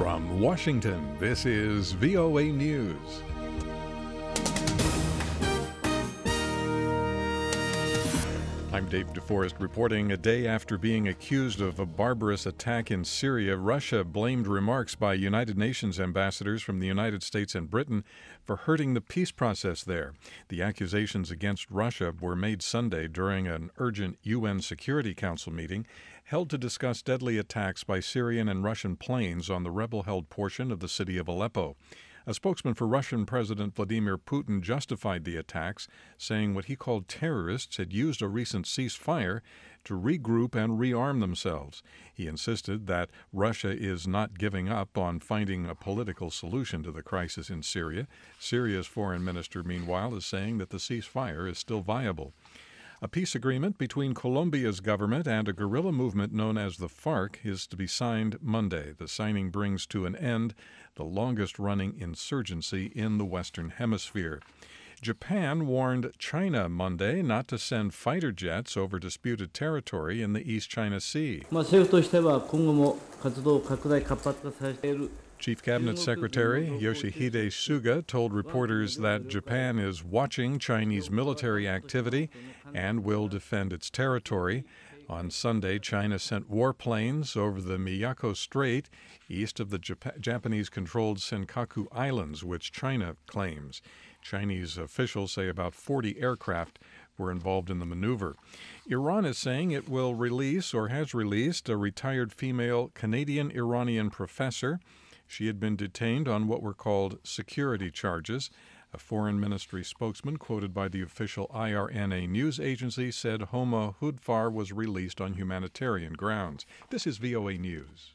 From Washington, this is VOA News. I'm Dave DeForest reporting. A day after being accused of a barbarous attack in Syria, Russia blamed remarks by United Nations ambassadors from the United States and Britain for hurting the peace process there. The accusations against Russia were made Sunday during an urgent UN Security Council meeting held to discuss deadly attacks by Syrian and Russian planes on the rebel-held portion of the city of Aleppo. A spokesman for Russian President Vladimir Putin justified the attacks, saying what he called terrorists had used a recent ceasefire to regroup and rearm themselves. He insisted that Russia is not giving up on finding a political solution to the crisis in Syria. Syria's foreign minister, meanwhile, is saying that the ceasefire is still viable. A peace agreement between Colombia's government and a guerrilla movement known as the FARC is to be signed Monday. The signing brings to an end the longest-running insurgency in the Western Hemisphere. Japan warned China Monday not to send fighter jets over disputed territory in the East China Sea. Chief Cabinet Secretary Yoshihide Suga told reporters that Japan is watching Chinese military activity and will defend its territory. On Sunday, China sent warplanes over the Miyako Strait east of the Japanese-controlled Senkaku Islands, which China claims. Chinese officials say about 40 aircraft were involved in the maneuver. Iran is saying it will release or has released a retired female Canadian-Iranian professor. She had been detained on what were called security charges. A foreign ministry spokesman quoted by the official IRNA news agency said Homa Hudfar was released on humanitarian grounds. This is VOA News.